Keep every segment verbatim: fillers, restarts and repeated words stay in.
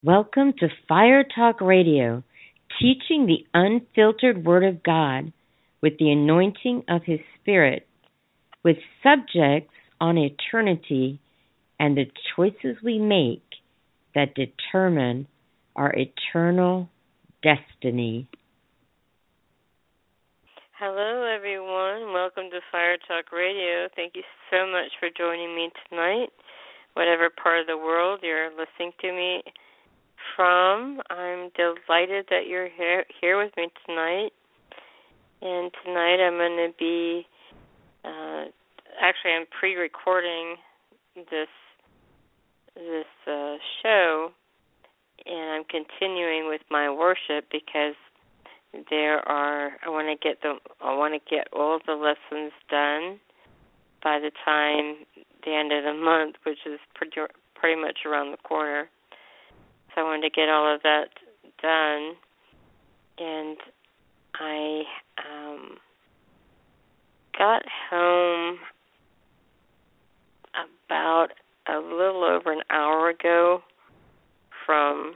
Welcome to Fire Talk Radio, teaching the unfiltered Word of God with the anointing of His Spirit, with subjects on eternity and the choices we make that determine our eternal destiny. Hello, everyone. Welcome to Fire Talk Radio. Thank you so much for joining me tonight. Whatever part of the world you're listening to me from, I'm delighted that you're here, here with me tonight. And tonight I'm going to be, uh, actually I'm pre-recording this this uh, show, and I'm continuing with my worship because there are, I want to get the, I want to get all the lessons done by the time the end of the month, which is pretty, pretty much around the corner. So I wanted to get all of that done, and I um, got home about a little over an hour ago from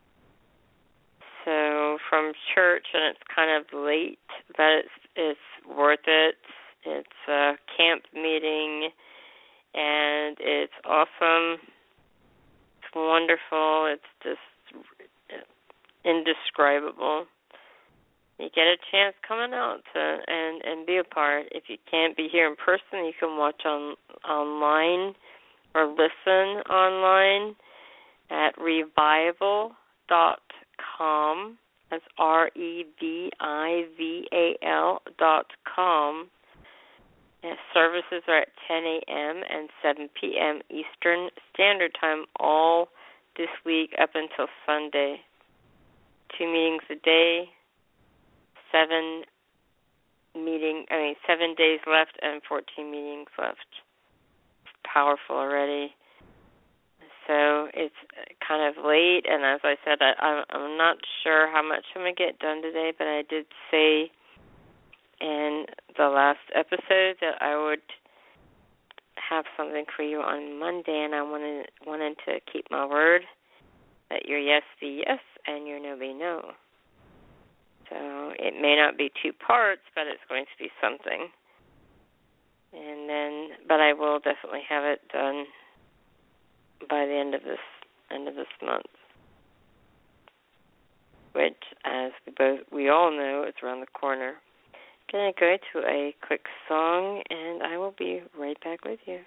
so from church, and it's kind of late, but it's it's worth it. It's a camp meeting, and it's awesome. It's wonderful. It's just indescribable. You get a chance coming out to and, and be a part. If you can't be here in person, you can watch on online or listen online at revival dot com. That's R E V I V A L dot com. And services are at ten a.m. and seven p.m. Eastern Standard Time all this week up until Sunday. Two meetings a day, seven meeting. I mean, seven days left and fourteen meetings left. It's powerful already. So it's kind of late, and as I said, I, I'm not sure how much I'm going to get done today, but I did say in the last episode that I would have something for you on Monday, and I wanted wanted to keep my word that your yes be yes and your no be no. So it may not be two parts, but it's going to be something. And then, but I will definitely have it done by the end of this end of this month, which, as we both we all know, is around the corner. Going to go to a quick song, and I will be right back with you.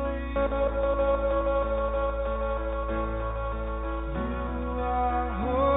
You are holy.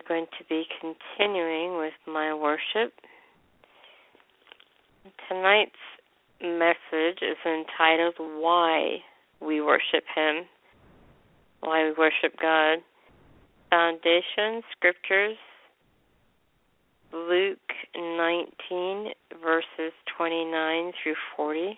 going to be continuing with my worship. Tonight's message is entitled Why We Worship Him, Why We Worship God. Foundation Scriptures, Luke nineteen, verses twenty-nine through forty.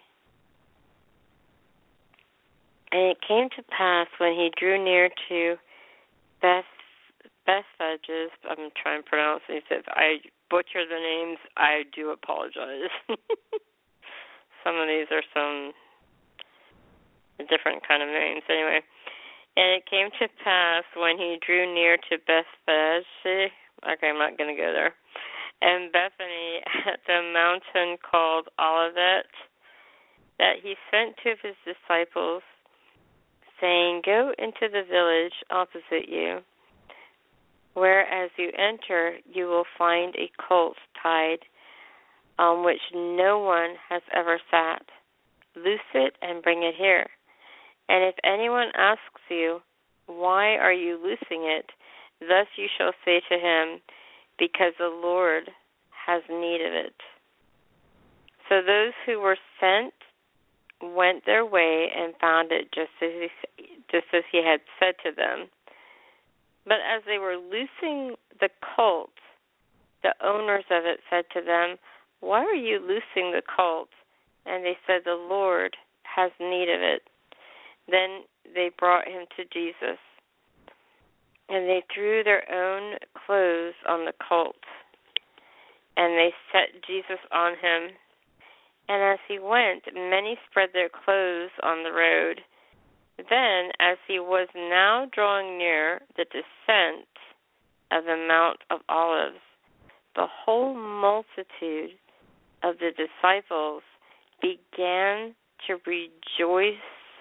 And it came to pass when he drew near to Beth, Bethphage, I'm trying to pronounce these. If I butcher the names, I do apologize. Some of these are some different kind of names. Anyway, and it came to pass when he drew near to Bethphage, okay, I'm not going to go there, and Bethany at the mountain called Olivet, that he sent two of his disciples, saying, Go into the village opposite you, where as you enter you will find a colt tied, on which no one has ever sat. Loose it and bring it here. And if anyone asks you, Why are you loosing it? Thus you shall say to him, Because the Lord has need of it. So those who were sent went their way and found it just as he, just as he had said to them. But as they were loosing the colt, the owners of it said to them, Why are you loosing the colt? And they said, The Lord has need of it. Then they brought him to Jesus, and they threw their own clothes on the colt, and they set Jesus on him. And as he went, many spread their clothes on the road. Then, as he was now drawing near the descent of the Mount of Olives, the whole multitude of the disciples began to rejoice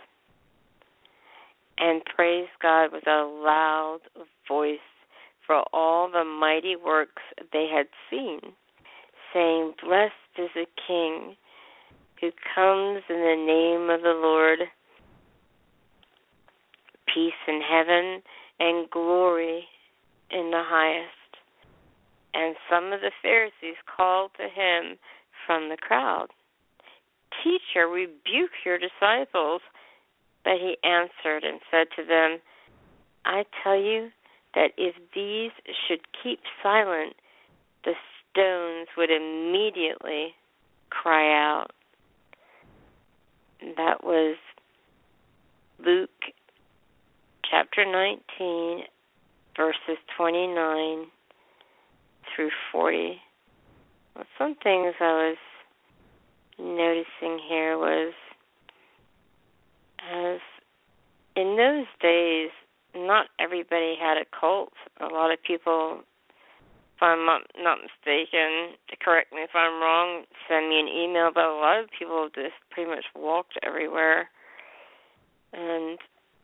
and praise God with a loud voice for all the mighty works they had seen, saying, Blessed is the King who comes in the name of the Lord, peace in heaven and glory in the highest. And some of the Pharisees called to him from the crowd, Teacher, rebuke your disciples. But he answered and said to them, I tell you that if these should keep silent, the stones would immediately cry out. That was Luke chapter nineteen, verses twenty-nine through forty. Well, some things I was noticing here was, as in those days, not everybody had a cult. A lot of people, if I'm not, not mistaken, correct me if I'm wrong, send me an email, but a lot of people just pretty much walked everywhere. And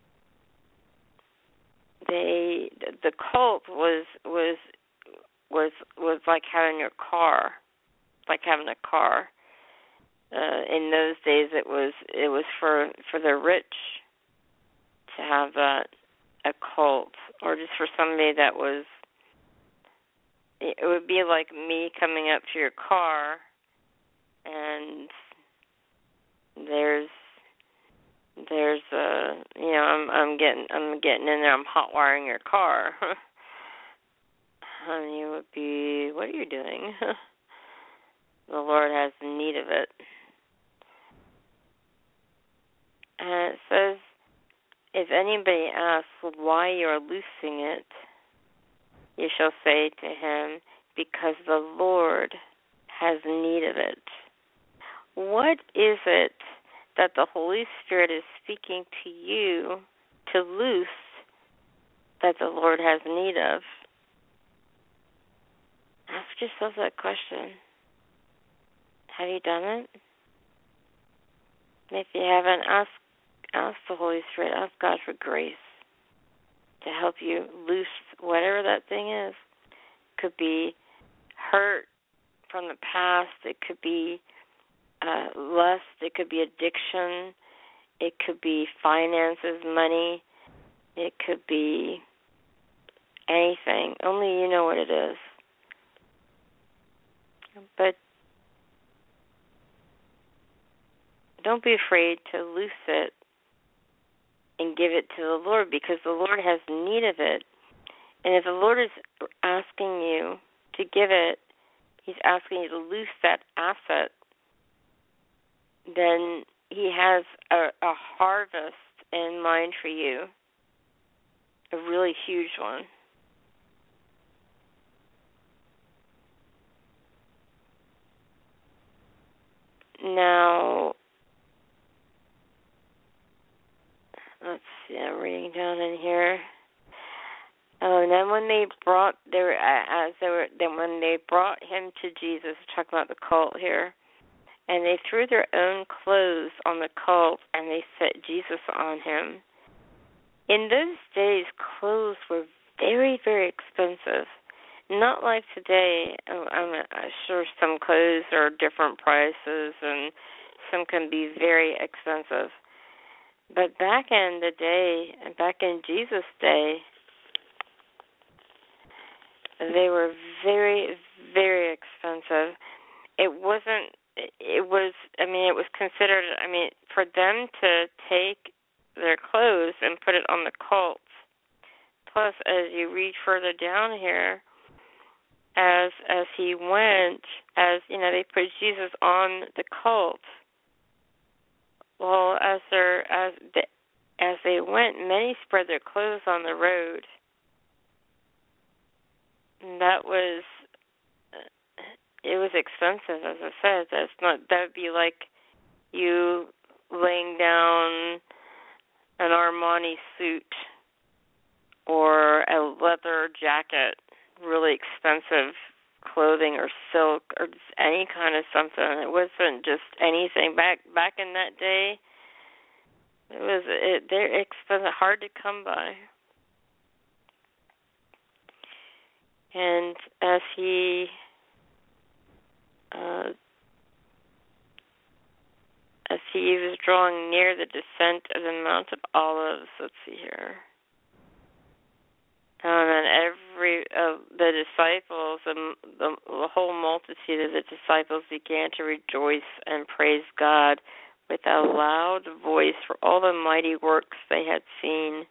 they, the cult was was was was like having your car, like having a car. Uh, in those days, it was it was for for the rich to have that a cult, or just for somebody that was. It would be like me coming up to your car, and there's there's a you know I'm I'm getting I'm getting in there, I'm hot wiring your car, and you would be, what are you doing? The Lord has need of it. And it says, if anybody asks why you are loosing it, you shall say to him, because the Lord has need of it. What is it that the Holy Spirit is speaking to you to loose that the Lord has need of? Ask yourself that question. Have you done it? And if you haven't, ask, ask the Holy Spirit, ask God for grace to help you loose whatever that thing is. It could be hurt from the past. It could be uh, lust. It could be addiction. It could be finances, money. It could be anything. Only you know what it is. But don't be afraid to loose it and give it to the Lord, because the Lord has need of it. And if the Lord is asking you to give it, He's asking you to loose that asset, then He has a, a harvest in mind for you, a really huge one. Now, let's see, I'm reading down in here. Oh, and then when they brought, they were, as they were, then when they brought him to Jesus, talking about the cult here, and they threw their own clothes on the colt, and they set Jesus on him. In those days, clothes were very, very expensive. Not like today. I'm sure some clothes are different prices, and some can be very expensive. But back in the day, back in Jesus' day, they were very, very expensive. It wasn't, it was, I mean, it was considered, I mean, for them to take their clothes and put it on the colt. Plus, as you read further down here, as as he went, as, you know, they put Jesus on the colt. Well, as they're, as the, as they went, many spread their clothes on the road. And that was, it was expensive, as I said. That's not, that would be like you laying down an Armani suit or a leather jacket, really expensive clothing or silk or just any kind of something. It wasn't just anything. Back back in that day, it was it, they're expensive, hard to come by. And as he uh, as he was drawing near the descent of the Mount of Olives, let's see here. And then every uh, the disciples, the, the, the whole multitude of the disciples began to rejoice and praise God with a loud voice for all the mighty works they had seen.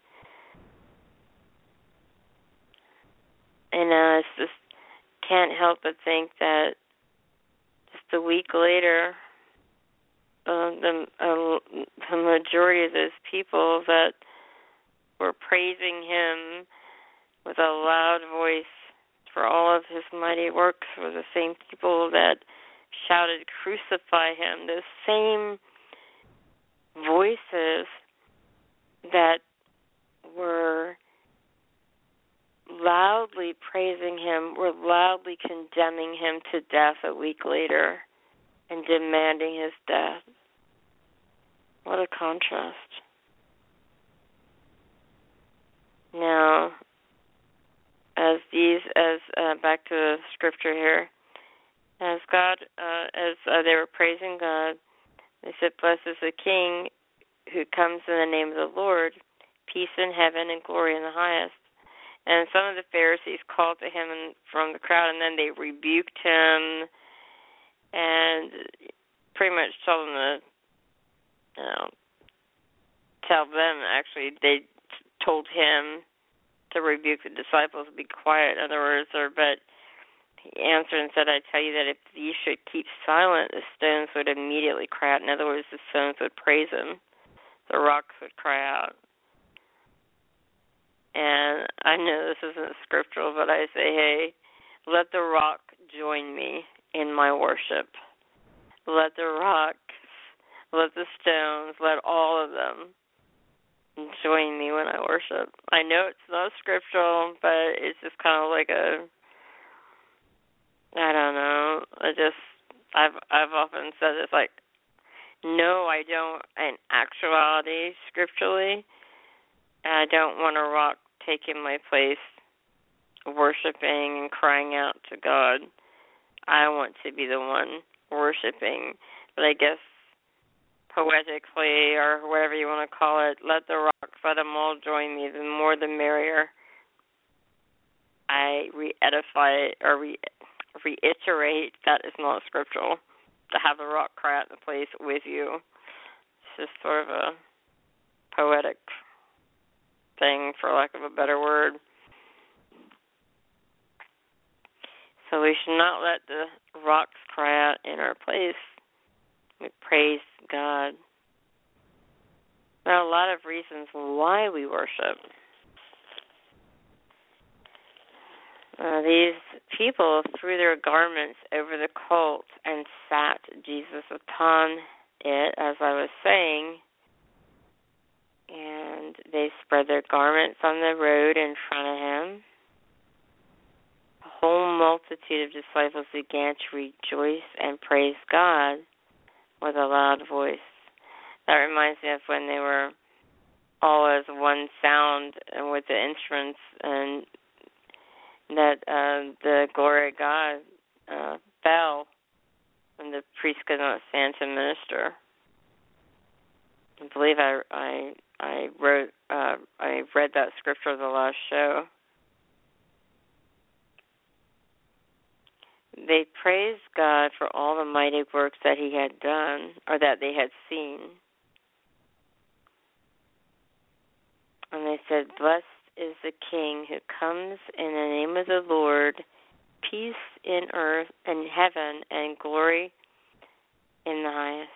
And I uh, just can't help but think that just a week later, uh, the uh, the majority of those people that were praising him with a loud voice for all of his mighty works were the same people that shouted, "Crucify him." Those same voices that were loudly praising him were loudly condemning him to death a week later and demanding his death. What a contrast. Now, as these, as uh, back to the scripture here, as God, uh, as uh, they were praising God, they said, "Blessed is the King who comes in the name of the Lord, peace in heaven and glory in the highest." And some of the Pharisees called to him from the crowd, and then they rebuked him and pretty much told him to, you know, tell them, actually, they told him to rebuke the disciples, be quiet, in other words, or, but he answered and said, "I tell you that if you should keep silent, the stones would immediately cry out." In other words, the stones would praise him. The rocks would cry out. And I know this isn't scriptural, but I say, hey, let the rock join me in my worship. Let the rocks, let the stones, let all of them join me when I worship. I know it's not scriptural, but it's just kind of like a, I don't know, I just, I've I've often said it's like, no, I don't, in actuality, scripturally, I don't want a rock taking my place, worshiping and crying out to God. I want to be the one worshiping. But I guess poetically, or whatever you want to call it, let the rocks, let them all join me. The more the merrier. I re-edify or re- reiterate that is not scriptural to have a rock cry out in the place with you. It's just sort of a poetic thing, for lack of a better word. So we should not let the rocks cry out in our place. We praise God. There are a lot of reasons why we worship. Uh, these people threw their garments over the colt and sat Jesus upon it, as I was saying, and they spread their garments on the road in front of him. The whole multitude of disciples began to rejoice and praise God with a loud voice. That reminds me of when they were all as one sound and with the instruments, and that uh, the glory of God uh, fell and the priest could not stand to minister. I believe I I I wrote uh, I read that scripture the last show. They praised God for all the mighty works that he had done, or that they had seen. And they said, "Blessed is the King who comes in the name of the Lord, peace in earth and heaven, and glory in the highest."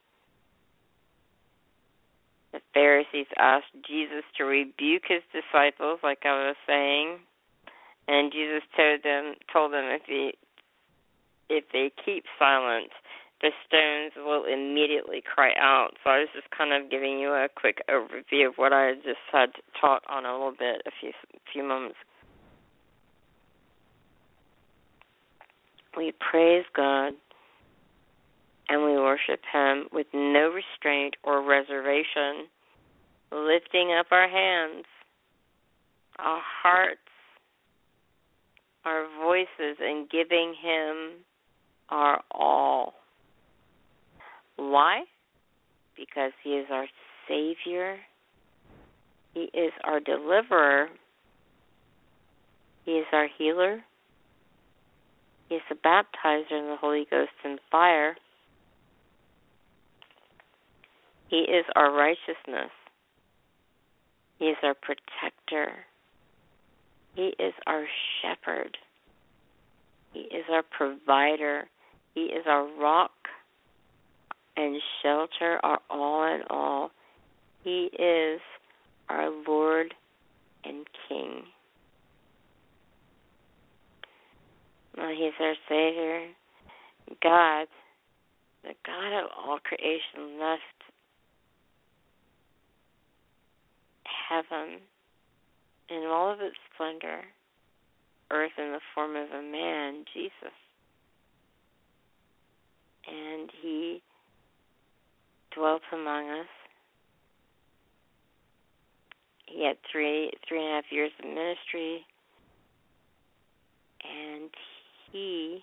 The Pharisees asked Jesus to rebuke his disciples, like I was saying, and Jesus told them, told them if he, if they keep silent, the stones will immediately cry out. So I was just kind of giving you a quick overview of what I just had taught on a little bit a few few moments. We praise God and we worship him with no restraint or reservation, lifting up our hands, our hearts, our voices, and giving him our all. Why? Because he is our Savior. He is our deliverer. He is our healer. He is the baptizer in the Holy Ghost and fire. He is our righteousness. He is our protector. He is our shepherd. He is our provider. He is our rock and shelter, our all in all. He is our Lord and King. Well, he's our Savior. God, the God of all creation, left heaven in all of its splendor, earth in the form of a man, Jesus. And he dwelt among us. He had three, three and a half years of ministry, and he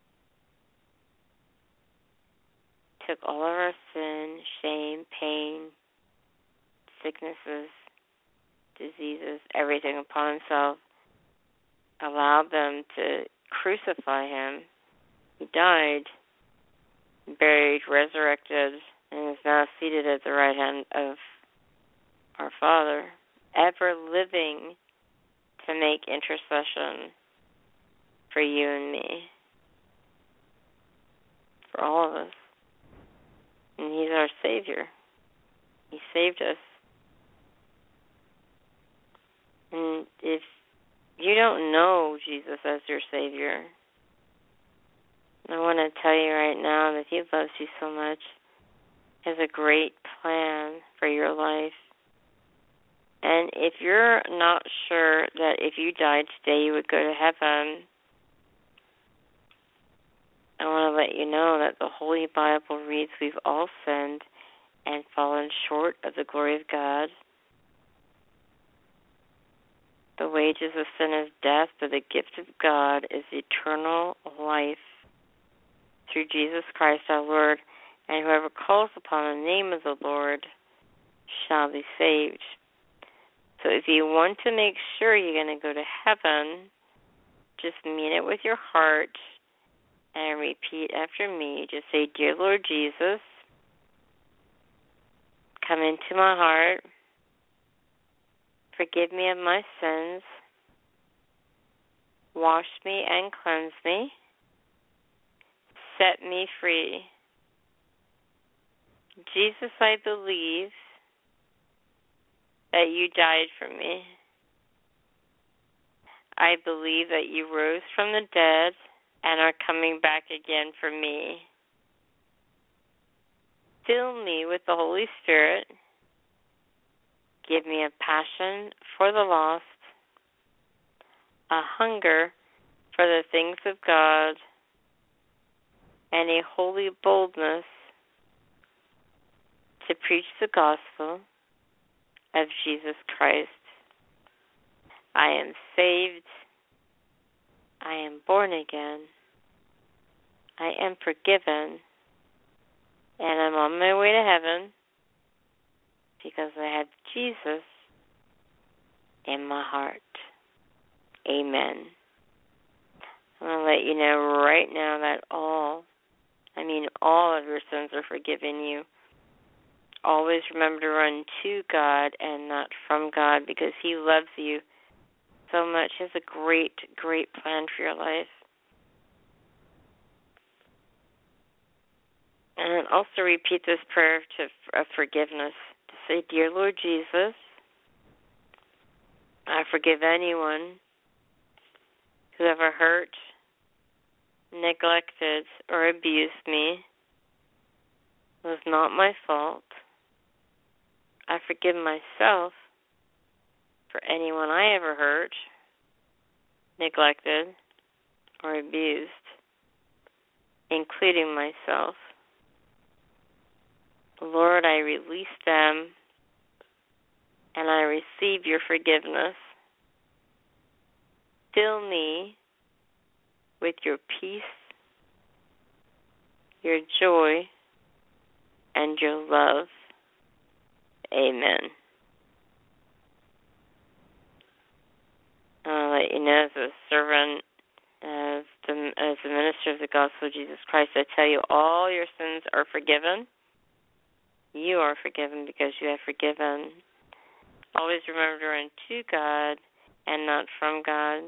took all of our sin, shame, pain, sicknesses, diseases, everything upon himself, allowed them to crucify him. He died, buried, resurrected, and is now seated at the right hand of our Father, ever living to make intercession for you and me, for all of us. And he's our Savior. He saved us. And if you don't know Jesus as your Savior, I want to tell you right now that he loves you so much. He has a great plan for your life. And if you're not sure that if you died today you would go to heaven, I want to let you know that the Holy Bible reads, we've all sinned and fallen short of the glory of God. The wages of sin is death, but the gift of God is eternal life through Jesus Christ our Lord. And whoever calls upon the name of the Lord shall be saved. So if you want to make sure you're going to go to heaven, Just mean it with your heart and repeat after me. Just say, Dear Lord Jesus, come into my heart. Forgive me of my sins. Wash me and cleanse me. Set me free. Jesus, I believe that you died for me. I believe that you rose from the dead and are coming back again for me. Fill me with the Holy Spirit. Give me a passion for the lost, a hunger for the things of God, and a holy boldness to preach the gospel of Jesus Christ. I am saved. I am born again. I am forgiven. And I'm on my way to heaven because I have Jesus in my heart. Amen. I'm going to let you know right now that all, I mean all of your sins are forgiven you. Always remember to run to God and not from God because He loves you so much. He has a great, great plan for your life. And also repeat this prayer to, of forgiveness. To say, Dear Lord Jesus, I forgive anyone who ever hurt, neglected, or abused me. It was not my fault. I forgive myself for anyone I ever hurt, neglected, or abused, including myself. Lord, I release them, and I receive your forgiveness. Fill me with your peace, your joy, and your love. Amen. I'll let you know, as a servant, as the, as the minister of the gospel of Jesus Christ, I tell you, all your sins are forgiven. You are forgiven because you have forgiven. Always remember to run to God and not from God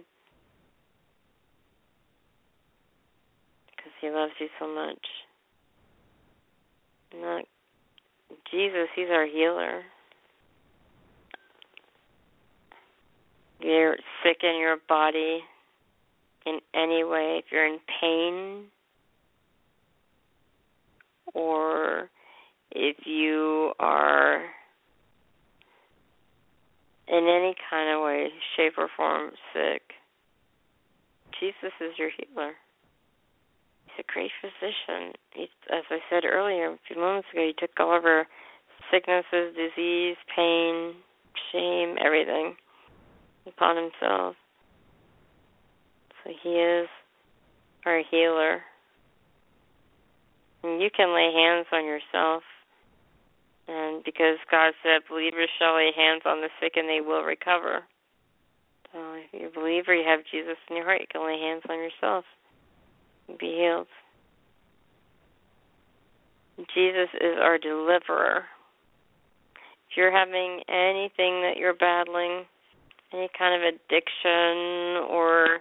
because He loves you so much. Not Jesus, He's our healer. If you're sick in your body in any way, if you're in pain, or if you are in any kind of way, shape or form sick, Jesus is your healer. He's a great physician. He, as I said earlier, a few moments ago, He took all of our sicknesses, disease, pain, shame, everything upon Himself. So He is our healer. And you can lay hands on yourself. And because God said, believers shall lay hands on the sick and they will recover. So if you're a believer, you have Jesus in your heart, you can lay hands on yourself and be healed. Jesus is our deliverer. If you're having anything that you're battling, any kind of addiction or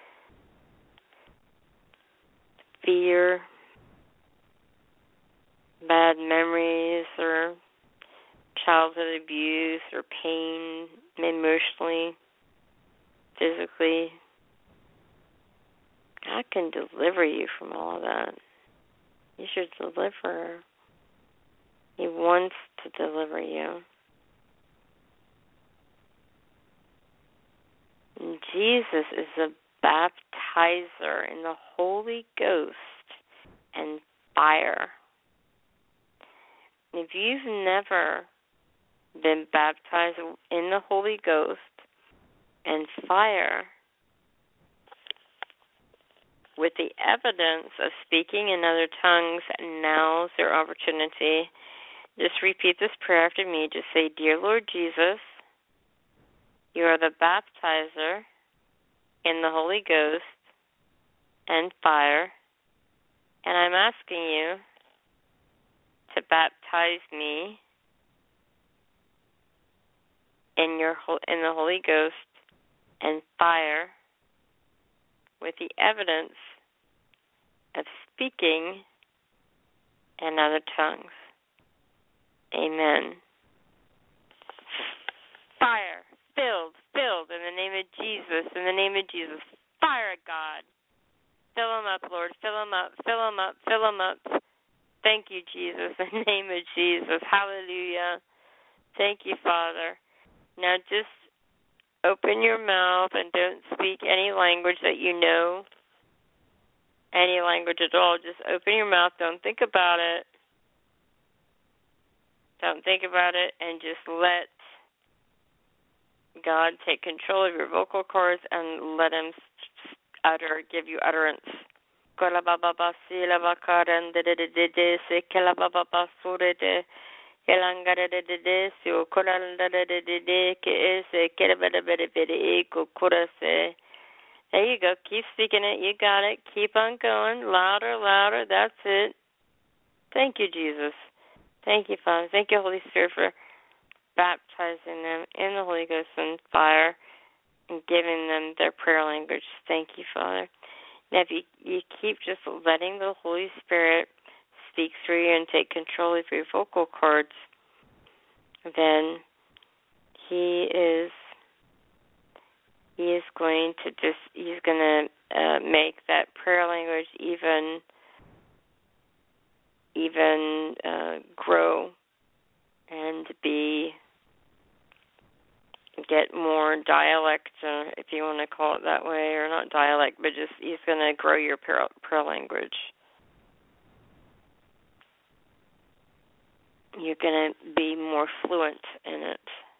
fear, bad memories or childhood abuse or pain, emotionally, physically, God can deliver you from all of that. He's your deliverer. He wants to deliver you. And Jesus is a baptizer in the Holy Ghost and fire. If you've never been baptized in the Holy Ghost and fire with the evidence of speaking in other tongues, now's your opportunity. Just repeat this prayer after me. Just say, Dear Lord Jesus, you are the baptizer in the Holy Ghost and fire, and I'm asking you to baptize me in your in the Holy Ghost and fire with the evidence of speaking in other tongues. Amen. Fire, filled, filled in the name of Jesus, in the name of Jesus. Fire, God. Fill them up, Lord. Fill them up, fill them up, fill them up. Thank you, Jesus, in the name of Jesus. Hallelujah. Thank you, Father. Now just open your mouth and don't speak any language that you know, any language at all. Just open your mouth. Don't think about it. Don't think about it, and just let God take control of your vocal cords and let Him utter, give you utterance. There you go. Keep speaking it. You got it. Keep on going. Louder, louder. That's it. Thank you, Jesus. Thank you, Father. Thank you, Holy Spirit, for baptizing them in the Holy Ghost and fire and giving them their prayer language. Thank you, Father. Now, if you, you keep just letting the Holy Spirit speak through you and take control of your vocal cords, then He is He is going to just He's going to uh, make that prayer language even even uh, grow and be get more dialect, uh, if you want to call it that way, or not dialect, but just He's going to grow your prayer, prayer language. You're going to be more fluent in it.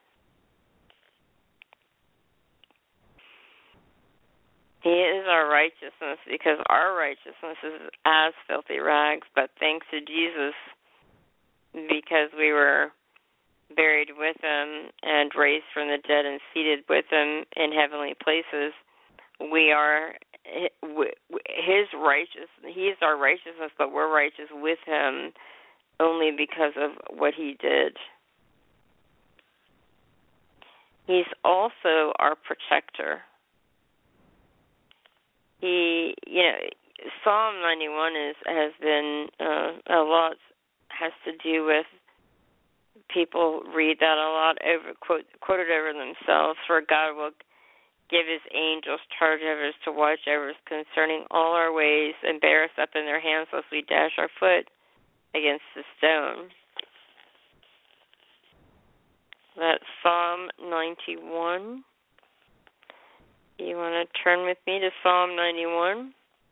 He is our righteousness, because our righteousness is as filthy rags, but thanks to Jesus, because we were buried with Him and raised from the dead and seated with Him in heavenly places, we are His righteous. He is our righteousness, but we're righteous with Him only because of what He did. He's also our protector. He, you know, Psalm ninety-one is has been uh, a lot has to do with people read that a lot over quote quoted over themselves. For God will give His angels charge over us to watch over us concerning all our ways and bear us up in their hands lest we dash our foot against the stone. That's Psalm ninety-one. You want to turn with me to Psalm ninety-one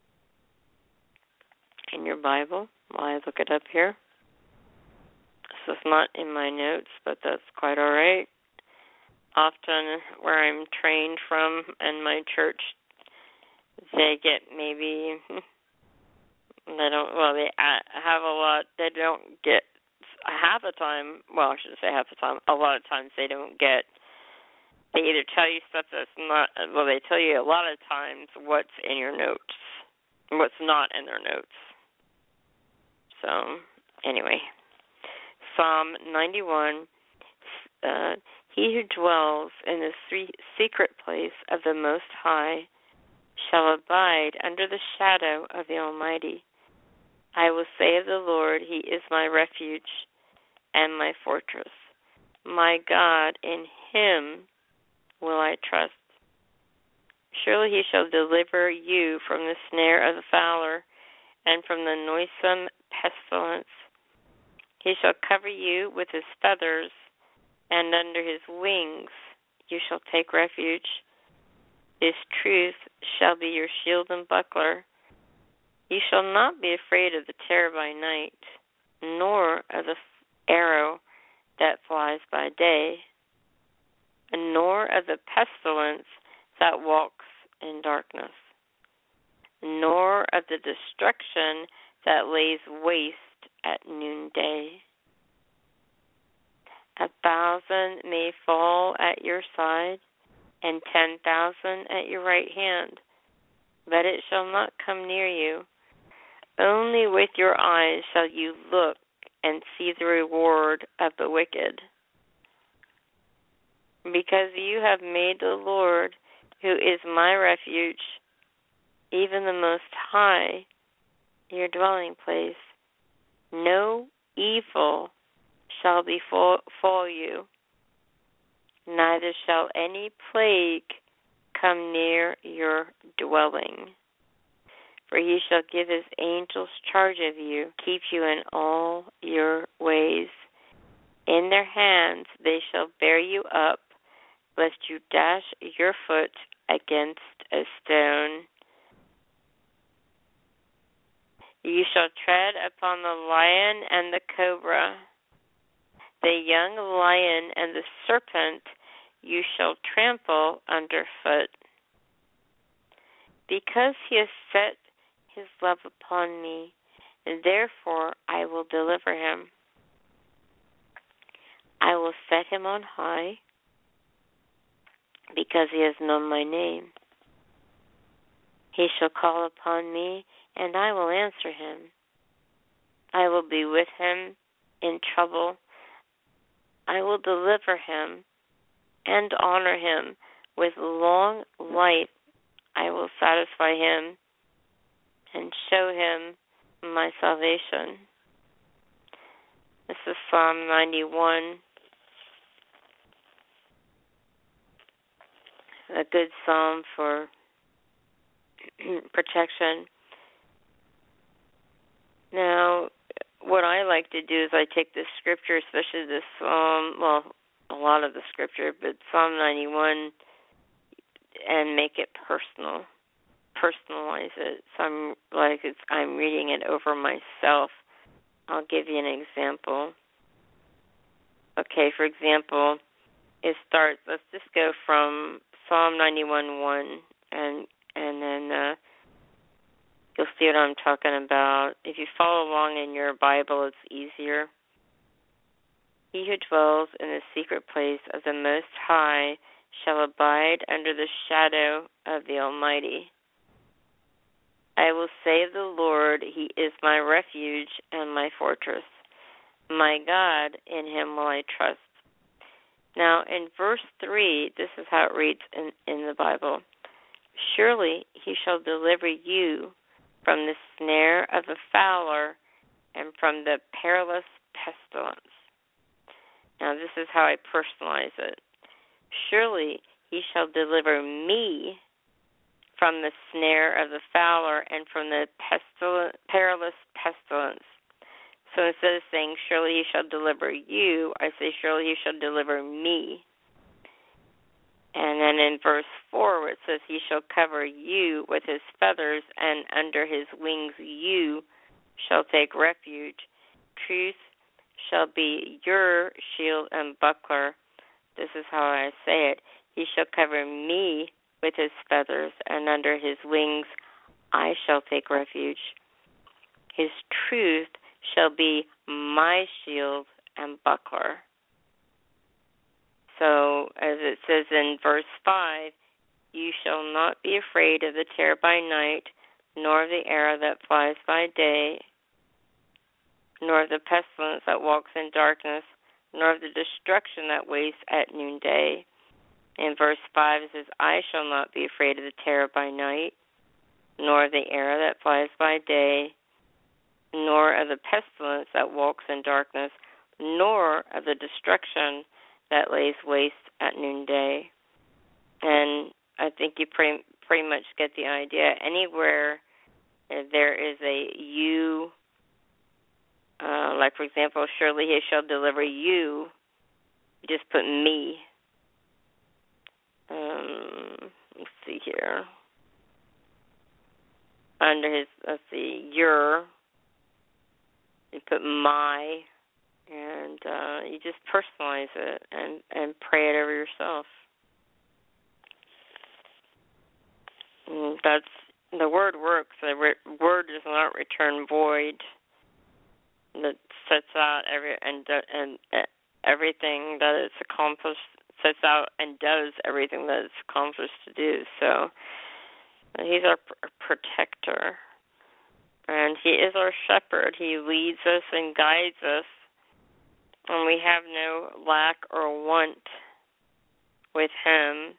in your Bible while I look it up here. This is not in my notes, but that's quite all right. Often where I'm trained from in my church, they get maybe, they don't, well, they have a lot, they don't get half the time, well, I shouldn't say half the time, a lot of times they don't get, they either tell you stuff that's not, well, they tell you a lot of times what's in your notes, what's not in their notes. So, anyway, Psalm ninety-one, uh, He who dwells in the three secret place of the Most High shall abide under the shadow of the Almighty. I will say of the Lord, He is my refuge and my fortress. My God, in Him will I trust. Surely He shall deliver you from the snare of the fowler and from the noisome pestilence. He shall cover you with His feathers, and under His wings you shall take refuge. His truth shall be your shield and buckler. You shall not be afraid of the terror by night, nor of the arrow that flies by day, nor of the pestilence that walks in darkness, nor of the destruction that lays waste at noonday. A thousand may fall at your side, and ten thousand at your right hand, but it shall not come near you. Only with your eyes shall you look and see the reward of the wicked. Because you have made the Lord, who is my refuge, even the Most High, your dwelling place, no evil shall befall you, neither shall any plague come near your dwelling. For he shall give his angels charge of you, keep you in all your ways. In their hands they shall bear you up, lest you dash your foot against a stone. You shall tread upon the lion and the cobra, the young lion and the serpent you shall trample underfoot. Because he has set his love upon me, and therefore I will deliver him. I will set him on high, because he has known my name. He shall call upon me, and I will answer him. I will be with him in trouble. I will deliver him and honor him. With long life I will satisfy him and show him my salvation. This is Psalm ninety-one. A good psalm for protection. Now, what I like to do is I take this scripture, especially this psalm, well, a lot of the scripture, but Psalm ninety-one, and make it personal, personalize it. So I'm like it's, I'm reading it over myself. I'll give you an example. Okay, for example, it starts. Let's just go from Psalm ninety-one one, and and then uh, you'll see what I'm talking about. If you follow along in your Bible, it's easier. He who dwells in the secret place of the Most High shall abide under the shadow of the Almighty. I will say of the Lord, he is my refuge and my fortress. My God, in him will I trust. Now, in verse three, this is how it reads in, in the Bible. Surely he shall deliver you from the snare of the fowler and from the perilous pestilence. Now, this is how I personalize it. Surely he shall deliver me from the snare of the fowler and from the pestil- perilous pestilence. So instead of saying, surely he shall deliver you, I say, surely he shall deliver me. And then in verse four, where it says, he shall cover you with his feathers, and under his wings you shall take refuge. Truth shall be your shield and buckler. This is how I say it. He shall cover me with his feathers, and under his wings I shall take refuge. His truth shall be my shield and buckler. So, as it says in verse five, you shall not be afraid of the terror by night, nor of the arrow that flies by day, nor of the pestilence that walks in darkness, nor of the destruction that wastes at noonday. In verse five, it says, I shall not be afraid of the terror by night, nor of the arrow that flies by day, nor of the pestilence that walks in darkness, nor of the destruction that lays waste at noonday. And I think you pretty, pretty much get the idea. Anywhere there is a you, uh, like, for example, surely he shall deliver you, you just put me. Um, let's see here. Under his, let's see, your, you put my, and uh, you just personalize it and, and pray it over yourself. And that's, the word works. The re- word does not return void. That sets out every and and uh, everything that it's accomplished sets out and does everything that it's accomplished to do. So he's our pr- protector, and he is our shepherd. He leads us and guides us, and we have no lack or want with him.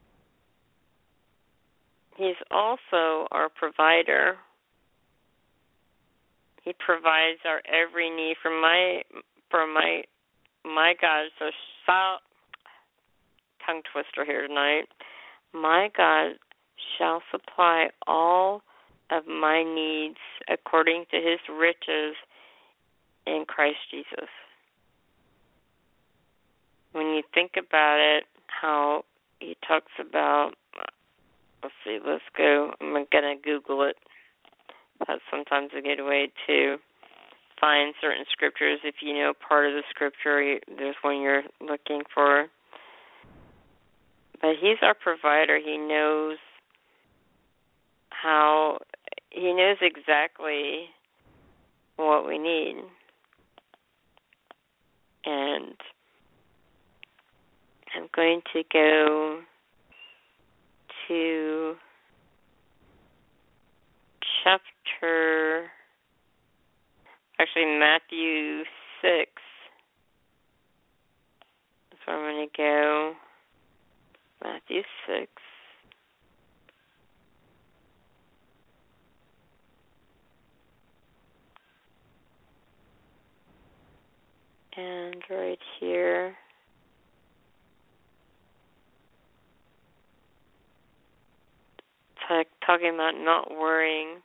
He's also our provider. He provides our every need. For my, for my, my God, so shall, tongue twister here tonight. My God shall supply all of my needs according to his riches in Christ Jesus. When you think about it, how he talks about, let's see, let's go, I'm going to Google it. That's sometimes a good way to find certain scriptures. If you know part of the scripture, there's one you're looking for. But he's our provider. He knows how, he knows exactly what we need. And I'm going to go to chapter, actually Matthew six. That's where I'm going to go. Matthew six. And right here, t- talking about not worrying.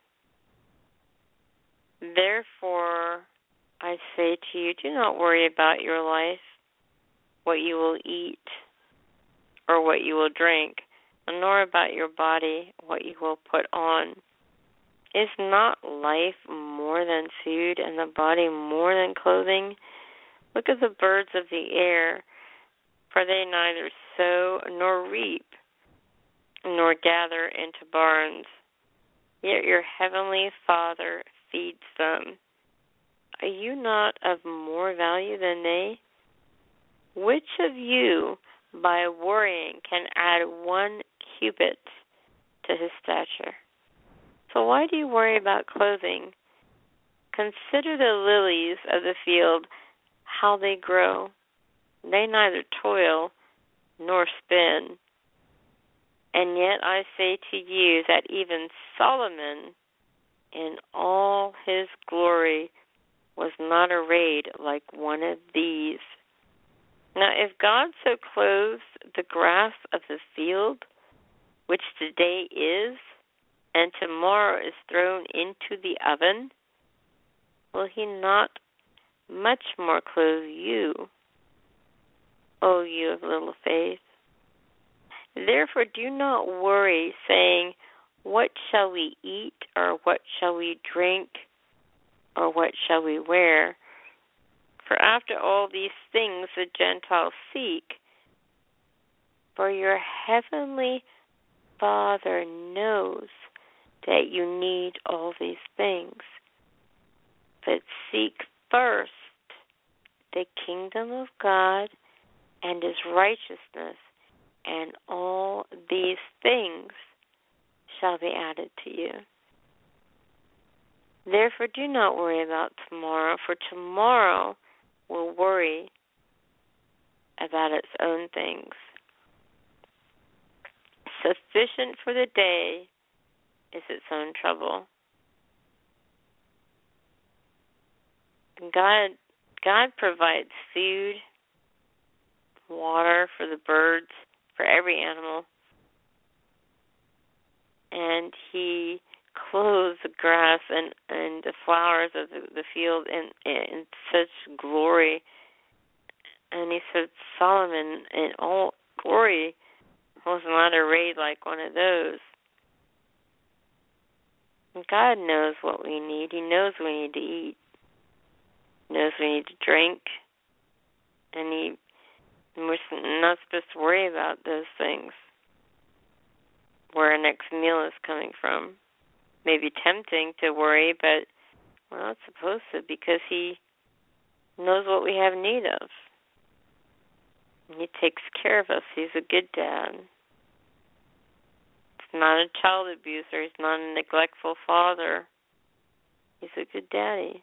Therefore, I say to you, do not worry about your life, what you will eat or what you will drink, nor about your body, what you will put on. Is not life more than food, and the body more than clothing? Look at the birds of the air, for they neither sow nor reap, nor gather into barns, yet your heavenly Father feeds them. Are you not of more value than they? Which of you, by worrying, can add one cubit to his stature? So why do you worry about clothing? Consider the lilies of the field, how they grow. They neither toil nor spin. And yet I say to you that even Solomon, in all his glory, was not arrayed like one of these. Now, if God so clothes the grass of the field, which today is, and tomorrow is thrown into the oven, will he not much more clothe you, O you of little faith? Therefore do not worry, saying, what shall we eat, or what shall we drink, or what shall we wear? For after all these things the Gentiles seek. For your heavenly Father knows that you need all these things. But seek first the kingdom of God and his righteousness, and all these things shall be added to you. Therefore do not worry about tomorrow, for tomorrow will worry about its own things. Sufficient for the day is its own trouble. God, God provides food, water for the birds, for every animal, and he clothes the grass and, and the flowers of the, the field in, in such glory. And he said, Solomon in all glory was not arrayed like one of those. And God knows what we need. He knows we need to eat. He knows we need to drink. And he, and we're not supposed to worry about those things. Where our next meal is coming from. Maybe tempting to worry, but we're not supposed to, because he knows what we have need of. He takes care of us. He's a good dad. He's not a child abuser. He's not a neglectful father. He's a good daddy.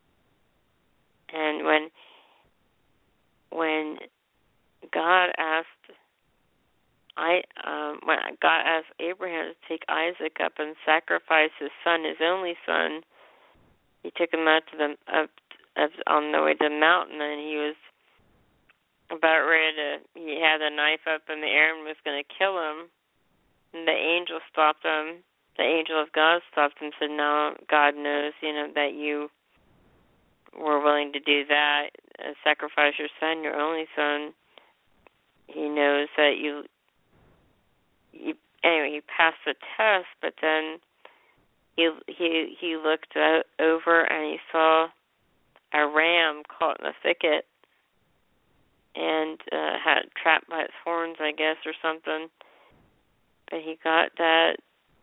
And when when God asked I um, when God asked Abraham to take Isaac up and sacrifice his son, his only son, he took him out to the up, up on the way to the mountain, and he was about ready to. He had a knife up in the air and was going to kill him. And the angel stopped him. The angel of God stopped him and said, "No, God knows, you know, that you were willing to do that, uh, sacrifice your son, your only son. He knows that you." you anyway, he passed the test, but then he he he looked out, over and he saw a ram caught in a thicket and uh, had trapped by its horns, I guess, or something. But he got that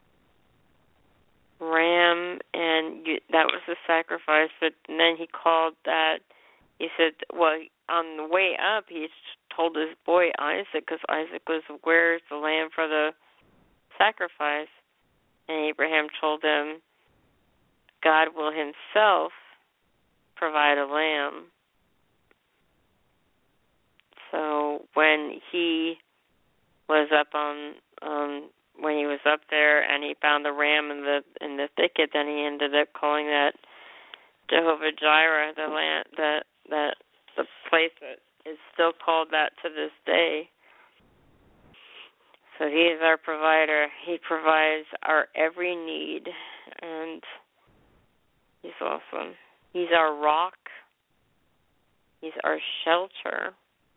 ram, and you, that was the sacrifice. But then he called that. He said, well, on the way up, he told his boy Isaac, because Isaac was, where's the lamb for the sacrifice? And Abraham told him, God will himself provide a lamb. So when he was up on, um, when he was up there and he found the ram in the in the thicket, then he ended up calling that Jehovah Jireh, the land, that that the place that is still called that to this day. So he is our provider. He provides our every need, and he's awesome. He's our rock. He's our shelter.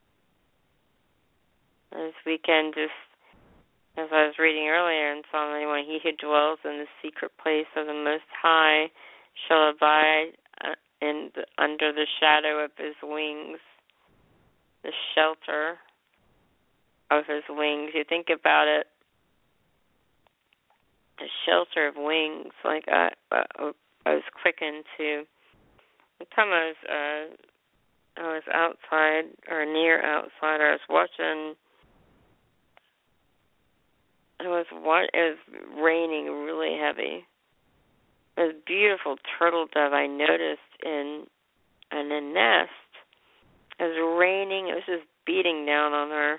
This weekend, just as I was reading earlier in Psalm ninety-one, he who dwells in the secret place of the Most High shall abide in the, under the shadow of his wings, the shelter of his wings. You think about it, the shelter of wings. Like I, I, I was quickened to. The time I was, uh, I was outside or near outside. I was watching. It was what? It was raining really heavy. It was a beautiful turtle dove I noticed in in a nest. It was raining. It was just beating down on her.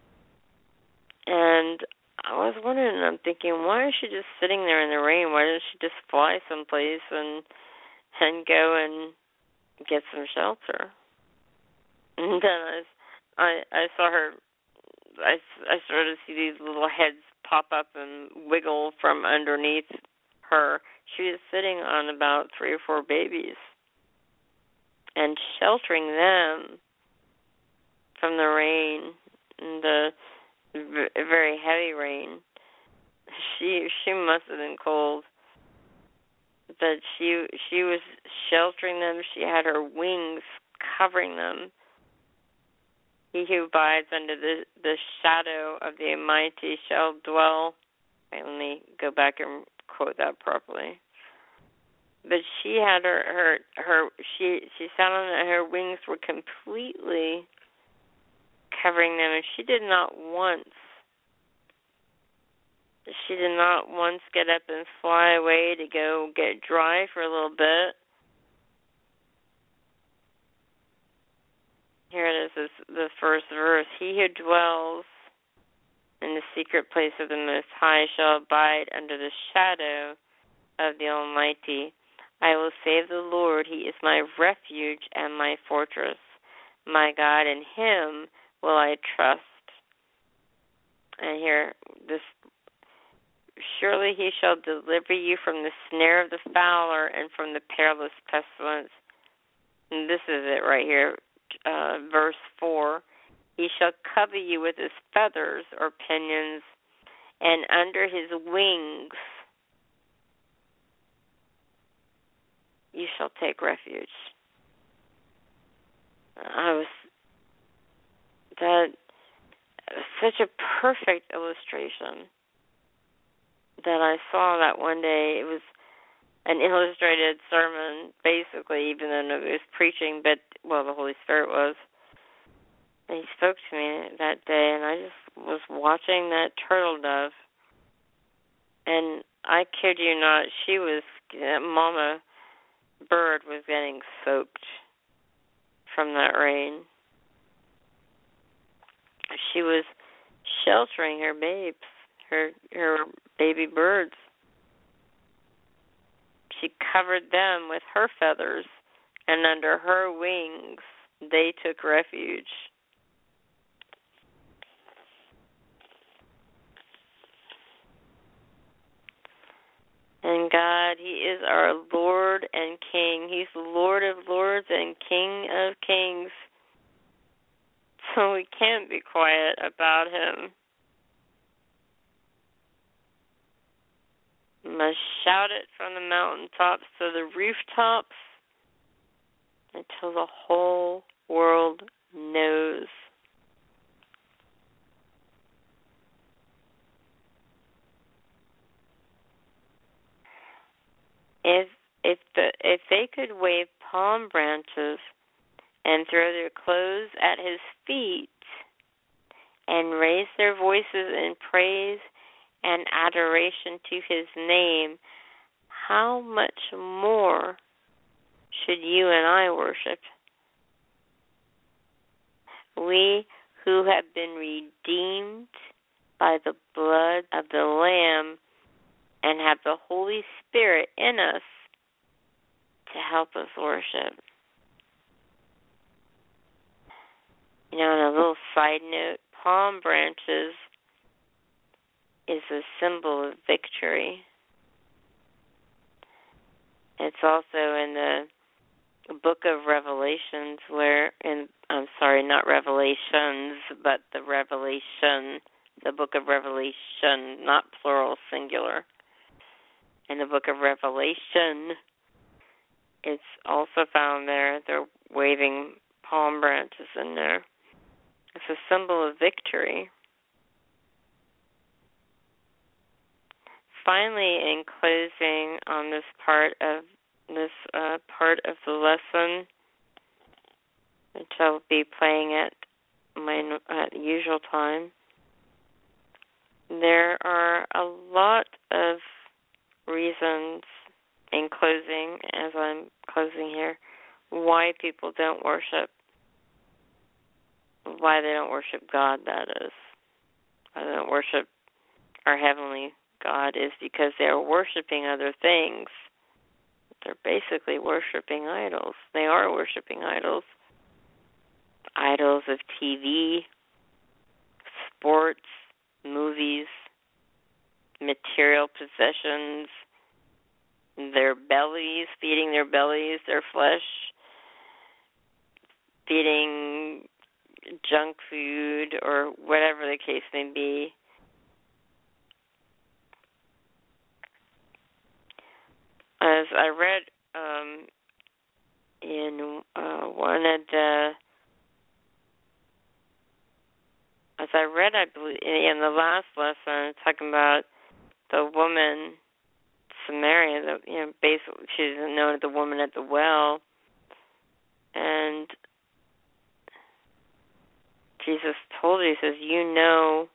And I was wondering, I'm thinking, why is she just sitting there in the rain? Why doesn't she just fly someplace and and go and get some shelter? And then I, I, I saw her, I, I started to see these little heads pop up and wiggle from underneath her. She was sitting on about three or four babies and sheltering them from the rain, and the very heavy rain. She she must have been cold, but she she was sheltering them. She had her wings covering them. He who abides under the, the shadow of the Almighty shall dwell. Wait, let me go back and quote that properly. But she had her her her she she sat on it, her wings were completely covering them, and she did not once she did not once get up and fly away to go get dry for a little bit. Here it is, this, the first verse. He who dwells in the secret place of the Most High shall abide under the shadow of the Almighty. I will say of the Lord, he is my refuge and my fortress. My God, in him will I trust. And here, this, surely he shall deliver you from the snare of the fowler and from the perilous pestilence. And this is it right here, uh, verse four. He shall cover you with his feathers or pinions, and under his wings you shall take refuge. I was that was such a perfect illustration that I saw that one day. It was an illustrated sermon, basically, even though nobody was preaching, but, well, the Holy Spirit was. he spoke to me that day, and I just was watching that turtle dove, and I kid you not, she was, Mama Bird was getting soaked from that rain. She was sheltering her babes, her her baby birds. She covered them with her feathers, and under her wings they took refuge. And God, He is our Lord and King. He's Lord of lords and King of kings. So we can't be quiet about Him. We must shout it from the mountaintops to the rooftops until the whole world knows. If if the if they could wave palm branches and throw their clothes at His feet and raise their voices in praise and adoration to His name, how much more should you and I worship? We who have been redeemed by the blood of the Lamb and have the Holy Spirit in us to help us worship. You know, on a little side note, palm branches is a symbol of victory. It's also in the book of Revelations where, in, I'm sorry, not Revelations, but the Revelation, the book of Revelation, not plural, singular. In the book of Revelation, it's also found there. They're waving palm branches in there. It's a symbol of victory. Finally, in closing on this part of this uh, part of the lesson, which I'll be playing at my at the usual time, there are a lot of reasons in closing, as I'm closing here, why people don't worship, why they don't worship God, that is. Why they don't worship our Heavenly God is because they're worshiping other things. They're basically worshiping idols. They are worshiping idols. Idols of T V, sports, movies, material possessions, their bellies, feeding their bellies, their flesh, feeding junk food or whatever the case may be. As I read um, in uh, one of the, as I read, I believe in the last lesson, talking about the woman, Samaria, the, you know, basically she's known as the woman at the well, and Jesus told her, He says, you know,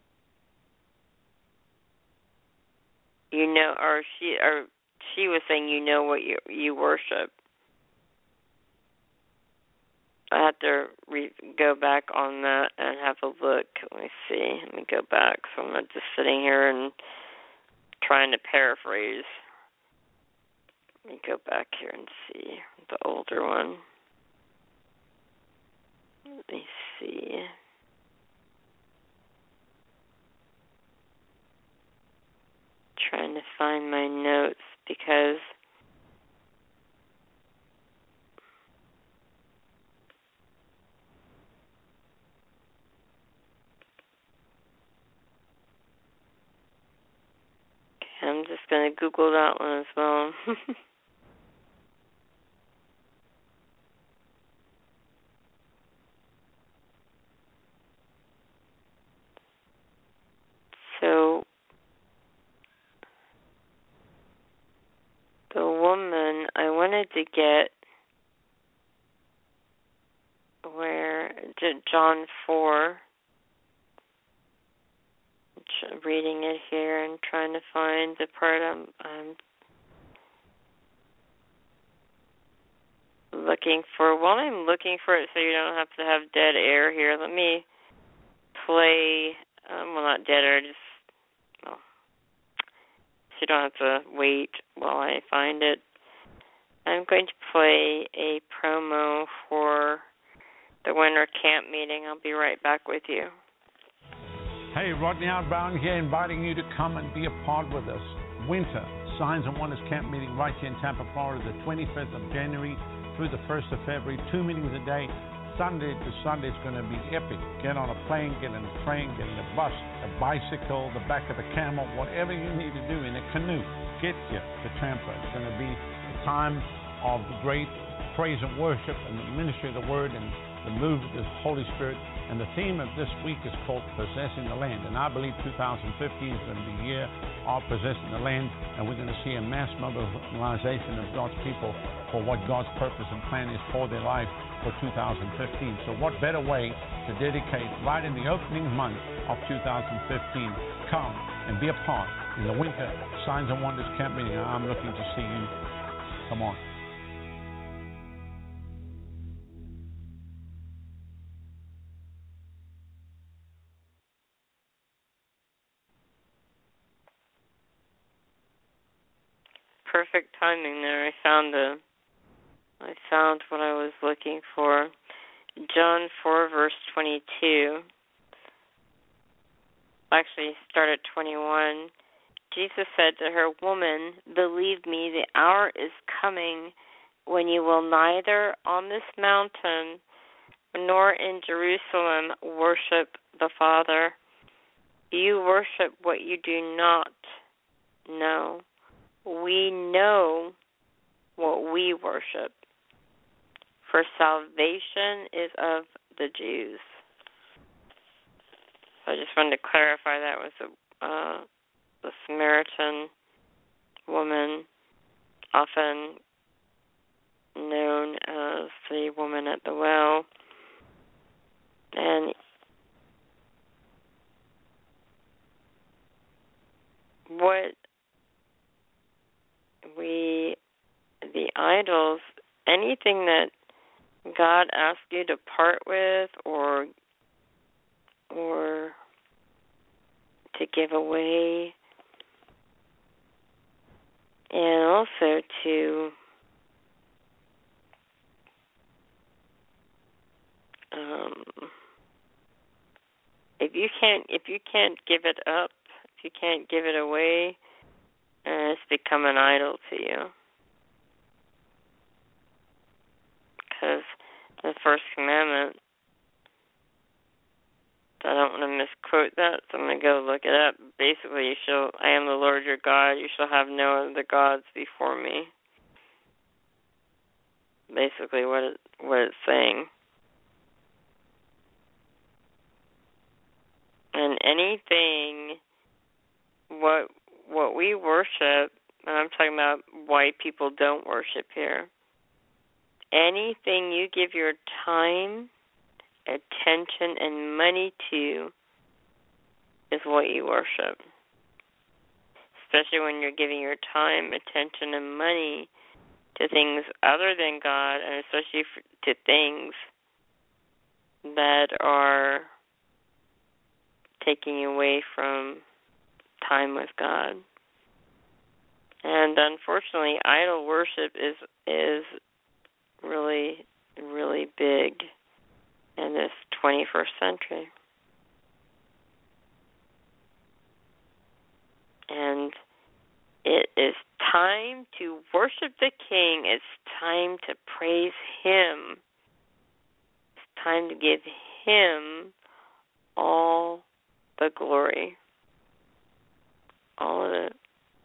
you know, or she, or she was saying, you know what you you worship. I have to re- go back on that and have a look. Let me see. Let me go back. So I'm not just sitting here and trying to paraphrase. Let me go back here and see the older one. Let me see. Trying to find my notes because okay, I'm just going to Google that one as well. So the woman, I wanted to get where to John four. Reading it here and trying to find the part I'm, I'm looking for. While I'm looking for it, so you don't have to have dead air here, let me play, um, well, not dead air, just, well, so you don't have to wait while I find it. I'm going to play a promo for the winter camp meeting. I'll be right back with you. Hey, Rodney R. Brown here, inviting you to come and be a part with us. Winter Signs and Wonders Camp Meeting right here in Tampa, Florida, the twenty-fifth of January through the first of February. Two meetings a day. Sunday to Sunday is going to be epic. Get on a plane, get in a train, get in a bus, a bicycle, the back of a camel, whatever you need to do in a canoe. Get here to Tampa. It's going to be a time of great praise and worship and the ministry of the Word and the move of the Holy Spirit. And the theme of this week is called Possessing the Land. And I believe two thousand fifteen is going to be the year of possessing the land. And we're going to see a mass mobilization of God's people for what God's purpose and plan is for their life for two thousand fifteen. So what better way to dedicate right in the opening month of two thousand fifteen? Come and be a part in the Winter Signs and Wonders Camp Meeting. I'm looking to see you. Come on. Perfect timing there. I found the, I found what I was looking for. John four, verse twenty-two. Actually, start at twenty-one. Jesus said to her, "Woman, believe me, the hour is coming when you will neither on this mountain nor in Jerusalem worship the Father. You worship what you do not know. We know what we worship, for salvation is of the Jews." So I just wanted to clarify that was a, uh, the Samaritan woman, often known as the woman at the well. And what we, the idols, anything that God asks you to part with or or to give away, and also to um, if you can't if you can't give it up, if you can't give it away, uh, it's become an idol to you. Because the first commandment, I don't want to misquote that, so I'm going to go look it up. Basically, you shall, I am the Lord your God, you shall have no other gods before me. Basically what it, what it's saying. And anything, what what we worship, and I'm talking about why people don't worship here, anything you give your time, attention, and money to is what you worship. Especially when you're giving your time, attention, and money to things other than God, and especially to things that are taking you away from time with God. And unfortunately, idol worship is is really, really big in this twenty-first century. And it is time to worship the King. It's time to praise Him. It's time to give Him all the glory. All of it.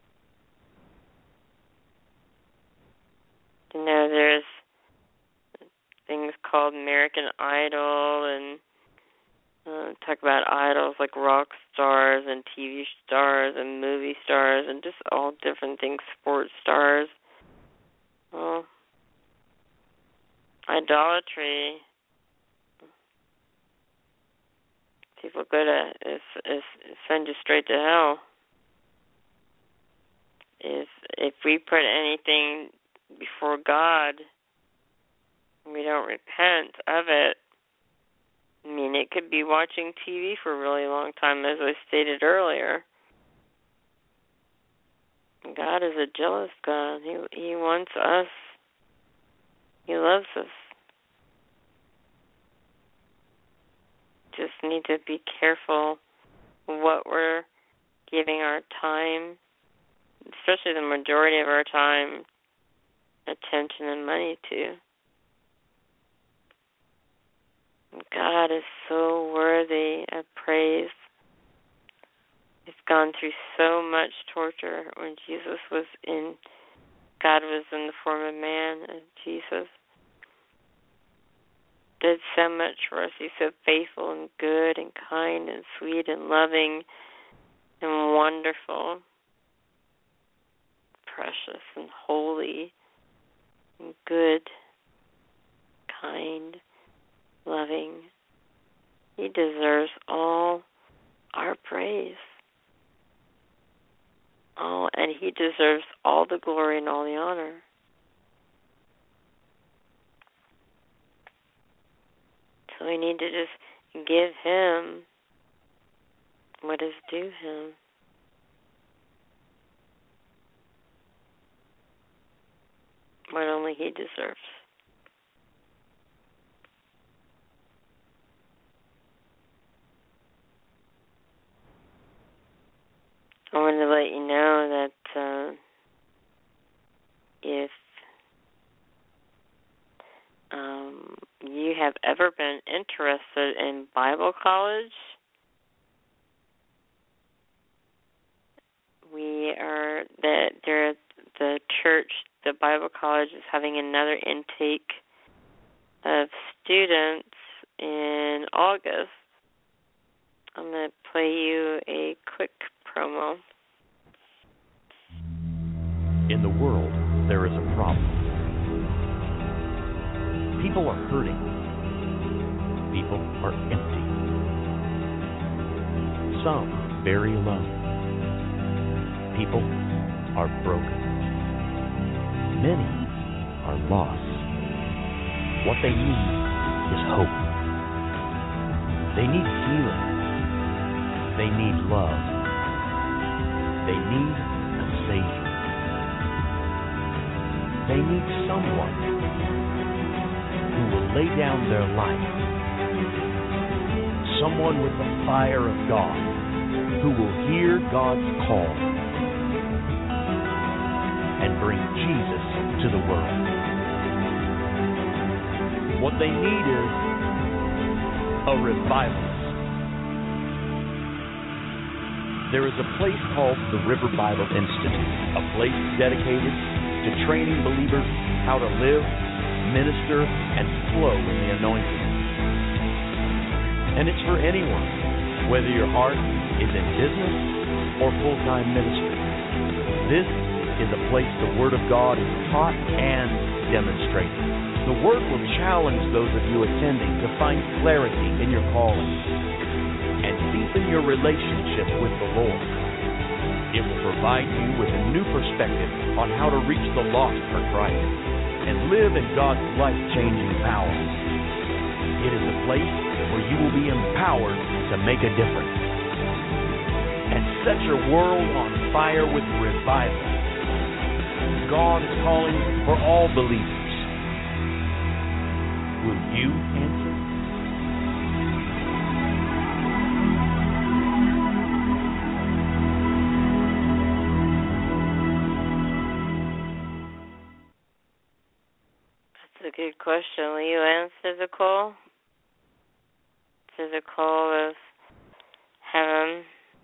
You know, there's things called American Idol, and uh, talk about idols like rock stars and T V stars and movie stars and just all different things, sports stars. Well, idolatry People go to is, is send you straight to hell. If if we put anything before God, we don't repent of it. I mean, it could be watching T V for a really long time, as I stated earlier. God is a jealous God. He He wants us. He loves us. Just need to be careful what we're giving our time, especially the majority of our time, attention and money to. God is so worthy of praise. He's gone through so much torture when Jesus was in, God was in the form of man, and Jesus did so much for us. He's so faithful and good and kind and sweet and loving and wonderful, precious and holy and good, kind, loving. He deserves all our praise. All, and he deserves all the glory and all the honor. So we need to just give him what is due him. What only he deserves. I wanted to let you know that uh, if um, you have ever been interested in Bible college, we are that there the church, the Bible college, is having another intake of students in August. I'm going to play you a quick promo. In the world, there is a problem. People are hurting. People are empty. Some very alone. People are broken. Many are lost. What they need is hope. They need healing. They need love. They need a Savior. They need someone who will lay down their life. Someone with the fire of God who will hear God's call and bring Jesus to the world. What they need is a revivalist. There is a place called the River Bible Institute, a place dedicated to training believers how to live, minister, and flow in the anointing. And it's for anyone, whether your heart is in business or full-time ministry. This is a place the Word of God is taught and demonstrated. The Word will challenge those of you attending to find clarity in your calling and deepen your relationship with the Lord. It will provide you with a new perspective on how to reach the lost for Christ and live in God's life-changing power. It is a place where you will be empowered to make a difference and set your world on fire with revival. God is calling for all believers. Will you answer? That's a good question. Will you answer the call? To the call of heaven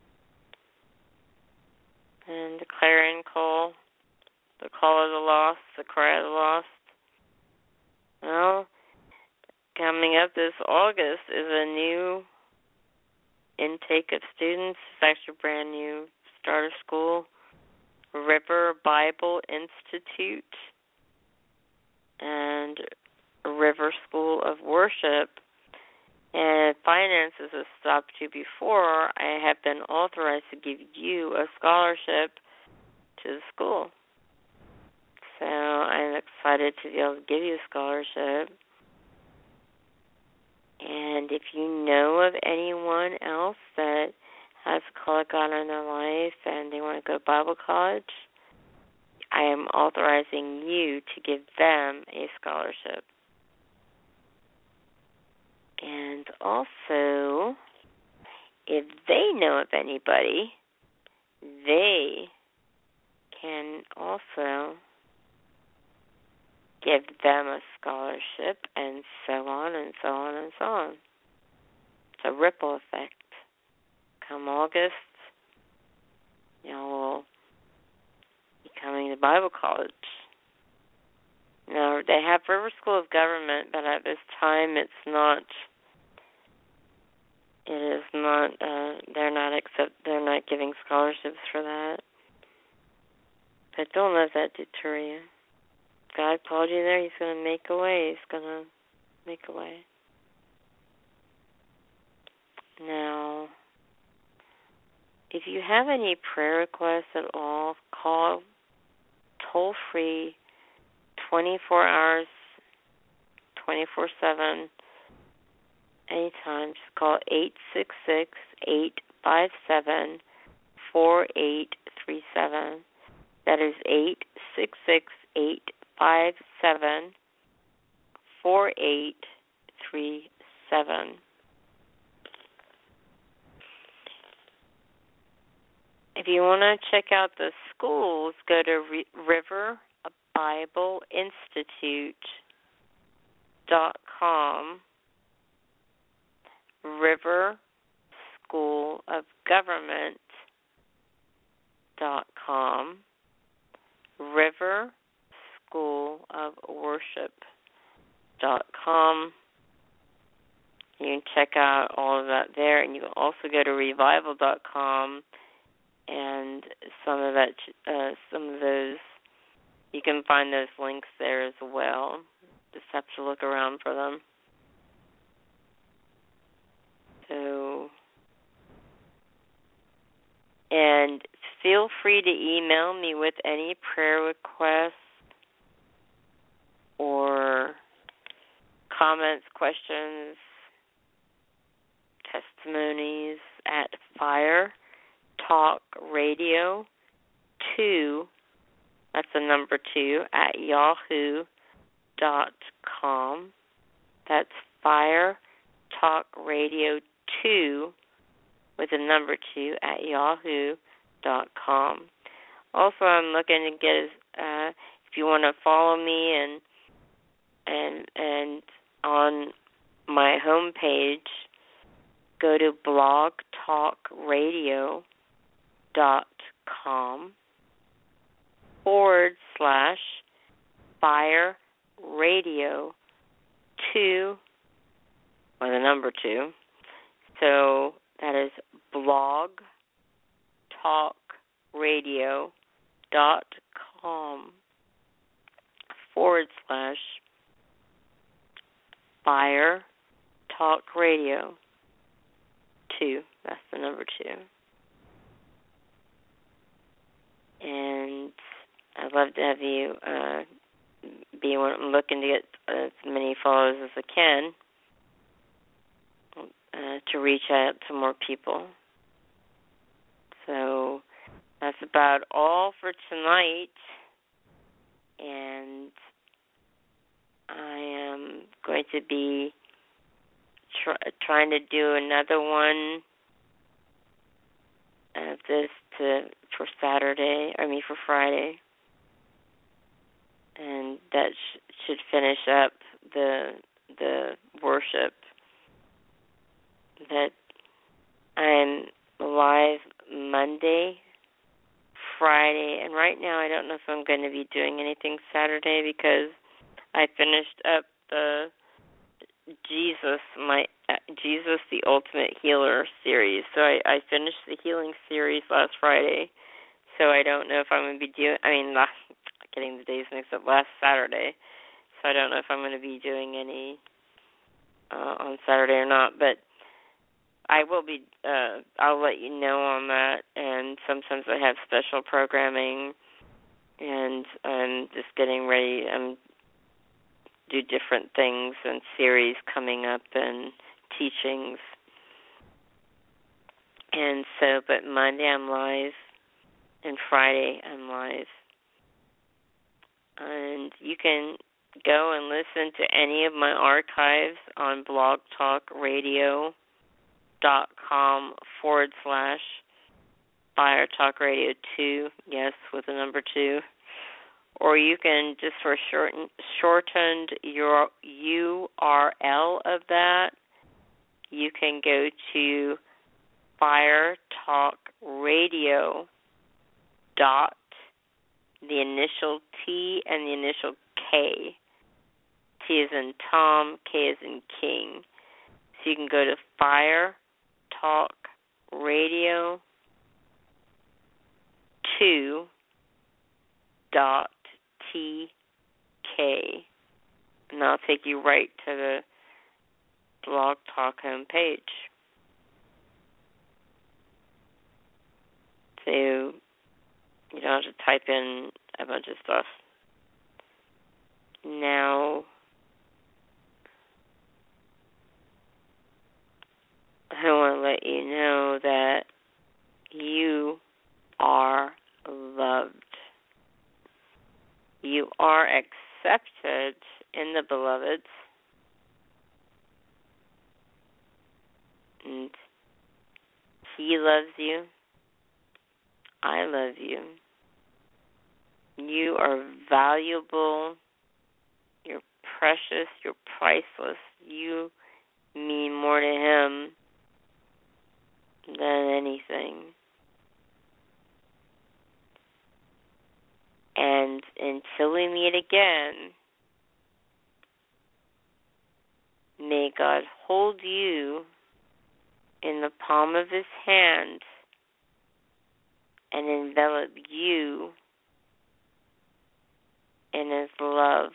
and the clarion call, the call of the lost, the cry of the lost. Well, coming up this August is a new intake of students. It's actually a brand new starter school, River Bible Institute and River School of Worship. And finances have stopped you before, I have been authorized to give you a scholarship to the school. So I'm excited to be able to give you a scholarship. And if you know of anyone else that has a call of God in their life and they want to go to Bible college, I am authorizing you to give them a scholarship. And also, if they know of anybody, they can also give them a scholarship, and so on and so on and so on. It's a ripple effect. Come August, y'all will be coming to Bible college. Now, they have River School of Government, but at this time it's not, it is not, uh, they're not accept, they're not giving scholarships for that. But don't let that deter you. God called you there, He's going to make a way. He's going to make a way. Now, if you have any prayer requests at all, call toll-free twenty-four hours, twenty-four seven, anytime. Just call eight six six, eight five seven, four eight three seven. That is eight six six, eight five seven, four eight three seven. If you want to check out the schools, go to Re- River Bible Institute dot com, River School of Government dot com, River School of Worship dot com. You can check out all of that there, and you can also go to revival dot com, and some of that, uh, some of those, you can find those links there as well. Just have to look around for them. So, and feel free to email me with any prayer requests or comments, questions, testimonies at Fire Talk Radio two, that's the number two, at yahoo dot com. That's Fire Talk Radio two with the number two at yahoo dot com. Also, I'm looking to get, uh, if you want to follow me and and and on my homepage, go to blog talk radio dot com forward slash Fire Radio two, or the number two. So that is blog talk radio dot com forward slash Fire Talk Radio two. That's the number two. And I'd love to have you uh, be one. I'm looking to get as many followers as I can uh, to reach out to more people. So that's about all for tonight. And I am going to be try, trying to do another one of this to for Saturday, I mean for Friday. And that sh- should finish up the the worship. That I'm live Monday, Friday, and right now I don't know if I'm going to be doing anything Saturday because I finished up the Jesus, my uh, Jesus the Ultimate Healer series. So I, I finished the healing series last Friday. So I don't know if I'm going to be doing, I mean, last, getting the days mixed up, last Saturday. So I don't know if I'm going to be doing any uh, on Saturday or not, but I will be, uh, I'll let you know on that, and sometimes I have special programming, and I'm just getting ready, I'm do different things and series coming up and teachings. And so, but Monday I'm live, and Friday I'm live. And you can go and listen to any of my archives on blogtalkradio.com forward slash Fire Talk Radio two, yes, with the number two. Or you can, just for shorten, shortened your U R L of that, you can go to Fire Talk Radio dot the initial T and the initial K. T is in Tom, K is in King. So you can go to Fire Talk Radio two dot T K, and that'll take you right to the Blog Talk homepage. So you don't have to type in a bunch of stuff. Now, I want to let you know that you are loved. You are accepted in the beloved. And He loves you. I love you. You are valuable. You're precious. You're priceless. You mean more to Him than anything. And until we meet again, may God hold you in the palm of His hand and envelop you in His love.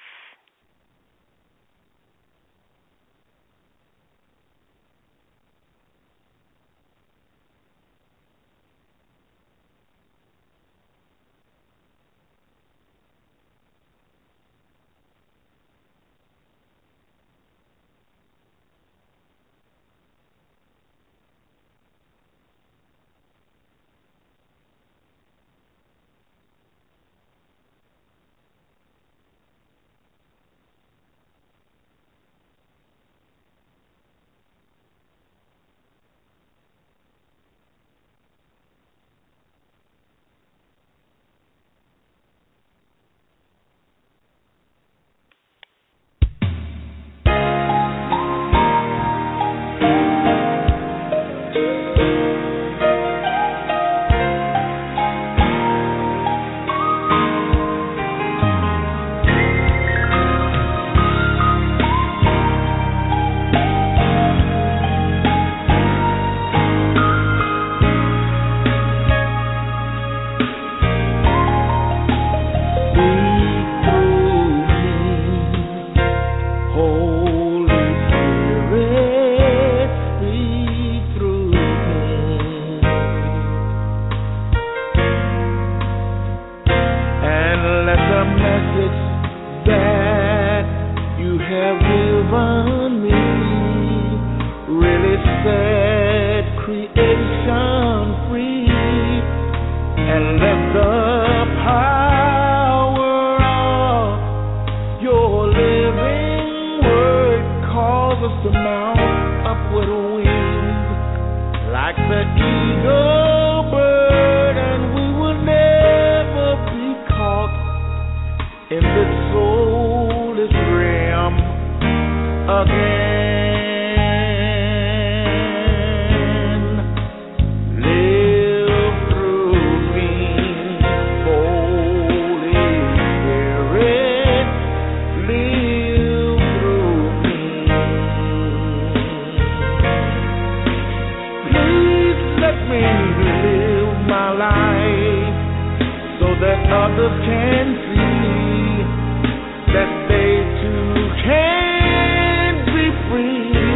Free.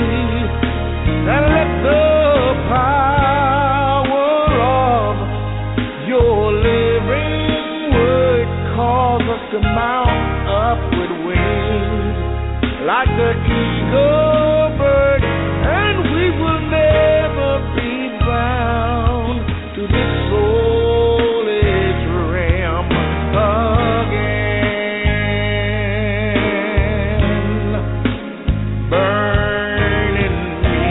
like the eagle bird, and we will never be bound to this soulish realm again. Burn in me,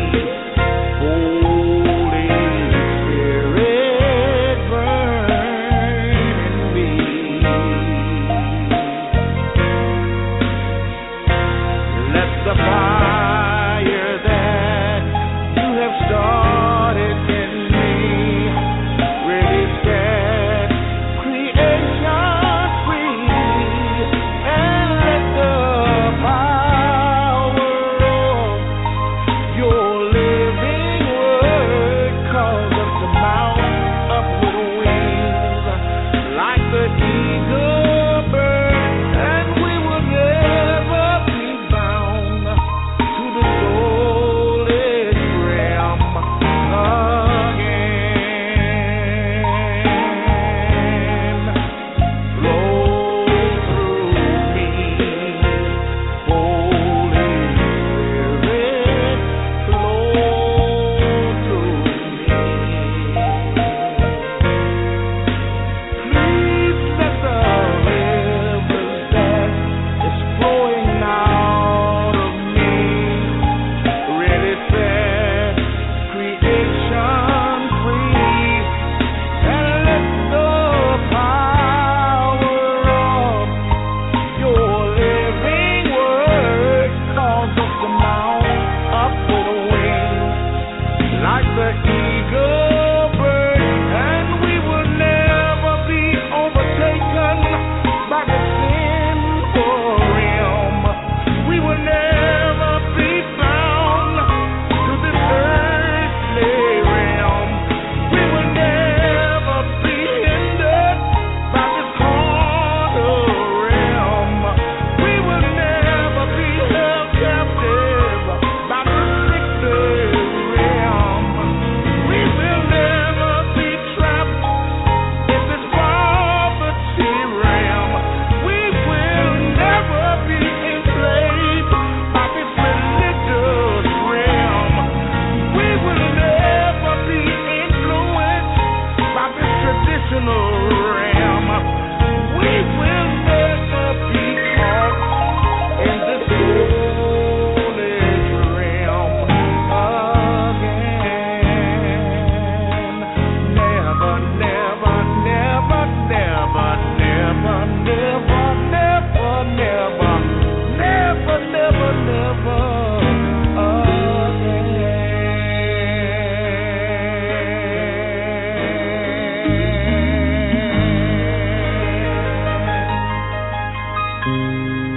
Holy Spirit, burn in me. Let the fire that you have started in me really set creation free, and let the power of your living word cause us to mount up with wings like the eagle bird, and we will never be bound to the soulish realm again. Flow through me, Holy Spirit, flow through me. Please let the rivers that is flowing out of me really set creation free, and let the power of your living word cause us to mount up with wings like the eagle bird, and we will never be overtaken by the sinful realm. We will never be bound to this earthly realm. We will never be hindered by this carnal realm. We will never be held captive by the sickness realm. We will never be trapped in this poverty realm. We will never be enslaved by this religious realm. We will never be influenced by this traditional realm. We will never be caught in this soulish realm again. Never, never, never, never, never, never, never, never, never, never, never again.